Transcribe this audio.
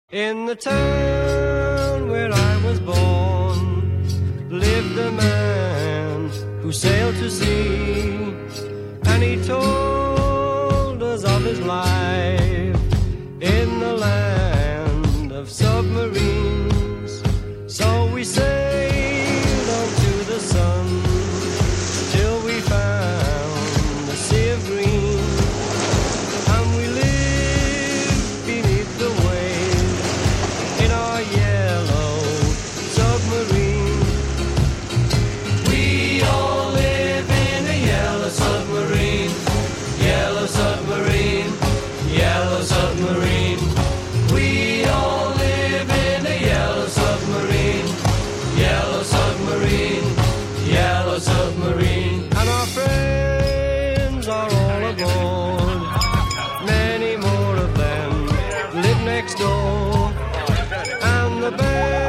In the town where I was born lived a man who sailed to sea, and he told us of his life in the land of submarines. So we sailed on to the sun till we found the sea of green, and we lived beneath the waves in our yellow submarine. We all live in a yellow submarine, yellow submarine, yellow submarine. We all live in a yellow submarine, yellow submarine, yellow submarine. And our friends are all aboard, many more of them live next door, and the band